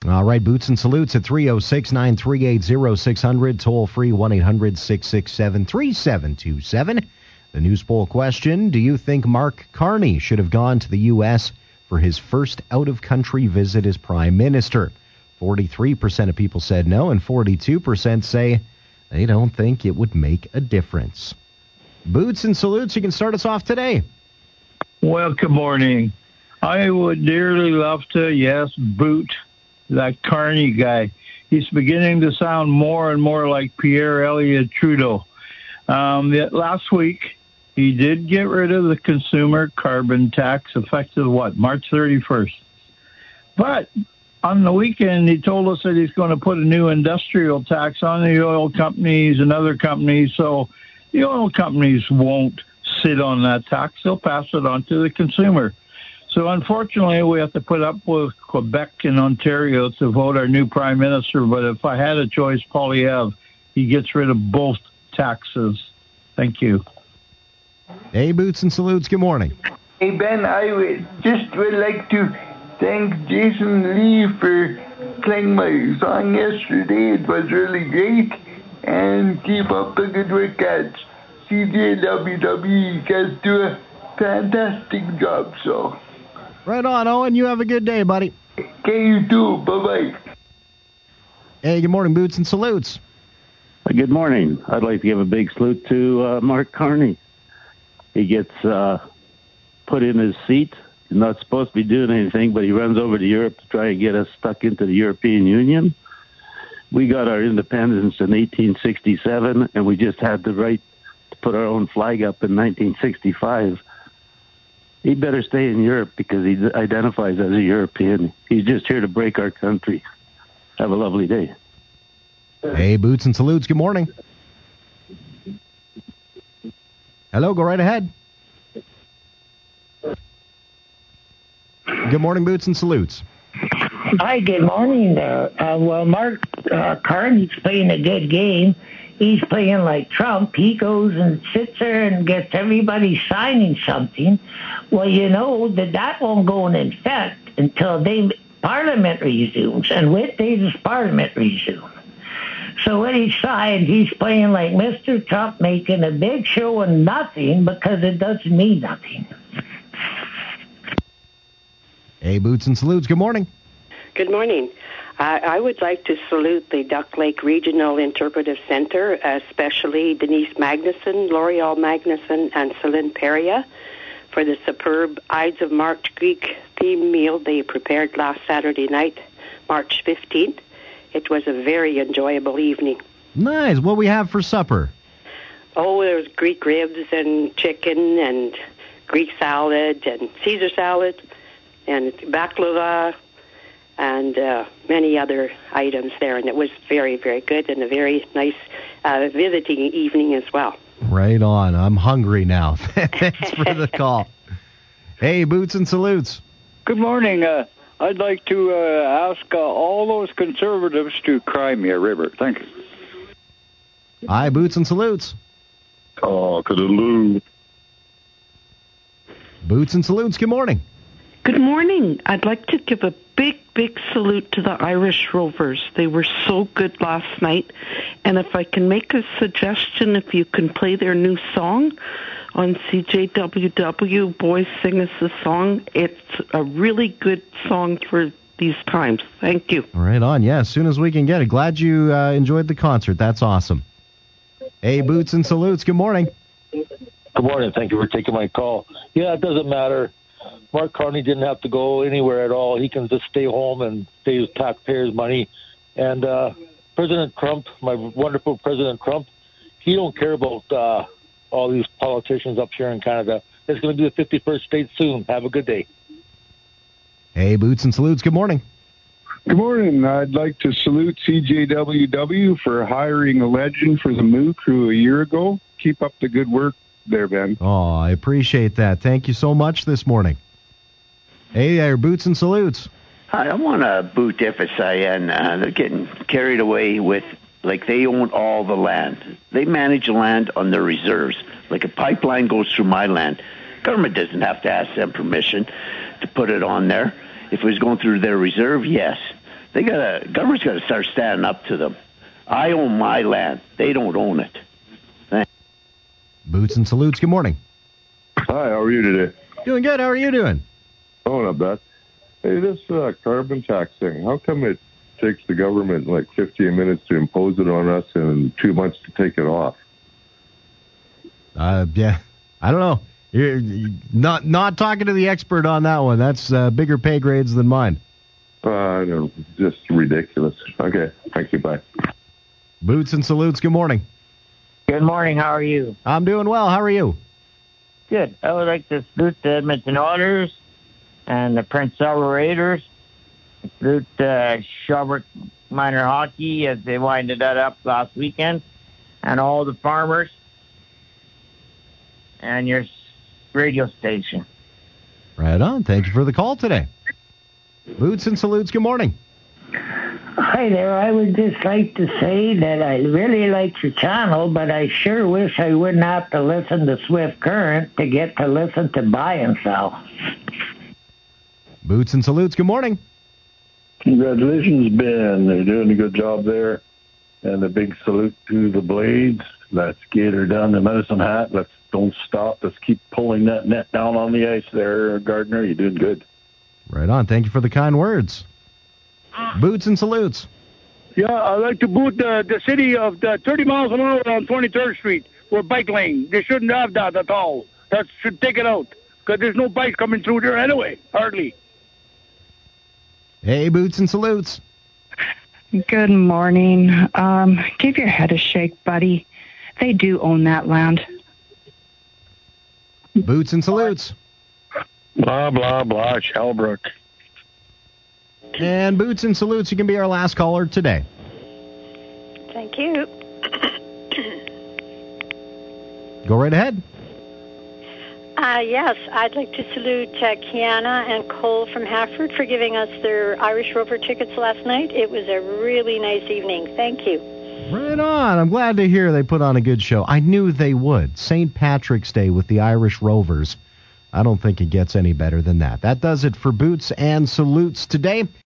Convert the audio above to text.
All right, Boots and Salutes at 306-938-0600, toll-free 1-800-667-3727. The news poll question, do you think Mark Carney should have gone to the U.S. for his first out-of-country visit as Prime Minister? 43% of people said no, and 42% say they don't think it would make a difference. Boots and Salutes, you can start us off today. Well, good morning. I would dearly love to, boot that Carney guy. He's beginning to sound more and more like Pierre Elliott Trudeau. Last week, he did get rid of the consumer carbon tax effective, March 31st. But on the weekend, he told us that he's going to put a new industrial tax on the oil companies and other companies. So the oil companies won't sit on that tax. They'll pass it on to the consumer. So unfortunately, we have to put up with Quebec and Ontario to vote our new prime minister. But if I had a choice, Poilievre, he gets rid of both taxes. Thank you. Hey, Boots and Salutes. Good morning. Hey, Ben, I would like to thank Jason Lee for playing my song yesterday. It was really great. And keep up the good work, guys. CJWW, you guys do a fantastic job, so. Right on, Owen. You have a good day, buddy. Okay, you too. Bye-bye. Hey, good morning, Boots and Salutes. Good morning. I'd like to give a big salute to Mark Carney. He gets put in his seat. He's not supposed to be doing anything, but he runs over to Europe to try and get us stuck into the European Union. We got our independence in 1867, and we just had the right to put our own flag up in 1965. He better stay in Europe because he identifies as a European. He's just here to break our country. Have a lovely day. Hey, Boots and Salutes. Good morning. Hello, go right ahead. Good morning, Boots and Salutes. Hi, good morning there. Mark Carney's playing a good game. He's playing like Trump. He goes and sits there and gets everybody signing something. Well, you know that won't go in effect until Parliament resumes. And what day does Parliament resume? So when he signed, he's playing like Mr. Trump, making a big show of nothing because it doesn't mean nothing. Hey, Boots and Salutes. Good morning. Good morning. I would like to salute the Duck Lake Regional Interpretive Center, especially Denise Magnuson, L'Oreal Magnuson, and Celine Peria for the superb Ides of March Greek theme meal they prepared last Saturday night, March 15th. It was a very enjoyable evening. Nice. What we have for supper? Oh, there was Greek ribs and chicken and Greek salad and Caesar salad and baklava and many other items there. And it was very, very good and a very nice visiting evening as well. Right on. I'm hungry now. Thanks for the call. Hey, Boots and Salutes. Good morning. I'd like to ask all those conservatives to cry me a river. Thank you. Hi, Boots and Salutes. Cock-a-doodle-doo. Boots and Salutes, good morning. Good morning. I'd like to give a big, big salute to the Irish Rovers. They were so good last night. And if I can make a suggestion, if you can play their new song on CJWW, Boys Sing Us a Song, it's a really good song for these times. Thank you. Right on. Yeah, as soon as we can get it. Glad you enjoyed the concert. That's awesome. Hey, Boots and Salutes, good morning. Good morning. Thank you for taking my call. Yeah, it doesn't matter. Mark Carney didn't have to go anywhere at all. He can just stay home and save taxpayers' money. And President Trump, my wonderful President Trump, he don't care about all these politicians up here in Canada. It's going to be the 51st state soon. Have a good day. Hey, Boots and Salutes, good morning. Good morning. I'd like to salute CJWW for hiring a legend for the Moo Crew a year ago. Keep up the good work there, Ben. Oh, I appreciate that. Thank you so much this morning. Hey there, Boots and Salutes. Hi, I want to boot FSIN. They're getting carried away with, like, they own all the land. They manage land on their reserves. Like a pipeline goes through my land. Government doesn't have to ask them permission to put it on there. If it was going through their reserve, yes. Government's got to start standing up to them. I own my land. They don't own it. Thanks. Boots and Salutes, good morning. Hi, how are you today? Doing good. How are you doing? Oh, not bad. Hey, this carbon tax thing, how come it takes the government like 15 minutes to impose it on us and 2 months to take it off? Yeah, I don't know. You're not talking to the expert on that one. That's bigger pay grades than mine. I don't know. Just ridiculous. Okay, thank you. Bye. Boots and Salutes, good morning. Good morning. How are you? I'm doing well. How are you? Good. I would like to salute the Edmonton Oilers and the Prince Albert Raiders. Salute Shelburne Minor Hockey as they winded that up last weekend, and all the farmers and your radio station. Right on. Thank you for the call today. Boots and Salutes, good morning. Hi there. I would just like to say that I really like your channel, but I sure wish I wouldn't have to listen to Swift Current to get to listen to Buy and Sell. Boots and Salutes, good morning. Congratulations, Ben. They're doing a good job there. And a big salute to the Blades. Let's get her done. The Medicine Hat. Let's don't stop. Let's keep pulling that net down on the ice there, Gardner. You're doing good. Right on. Thank you for the kind words. Boots and Salutes. Yeah, I'd like to boot the city of the 30 miles an hour on 23rd Street for bike lane. They shouldn't have that at all. That should take it out because there's no bikes coming through there anyway, hardly. Hey, Boots and Salutes. Good morning. Give your head a shake, buddy. They do own that land. Boots and Salutes. Blah, blah, blah, Shelbrook. And Boots and Salutes, you can be our last caller today. Thank you. Go right ahead. Yes, I'd like to salute Kiana and Cole from Hafford for giving us their Irish Rover tickets last night. It was a really nice evening. Thank you. Right on. I'm glad to hear they put on a good show. I knew they would. St. Patrick's Day with the Irish Rovers. I don't think it gets any better than that. That does it for Boots and Salutes today.